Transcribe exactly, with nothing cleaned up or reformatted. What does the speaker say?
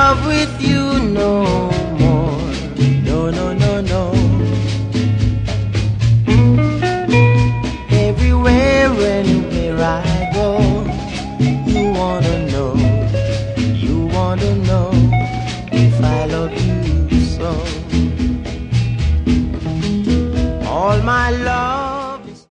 love with you no more. No, no, no, no. Everywhere, anywhere I go, you wanna know, you wanna know if I love you so. All my love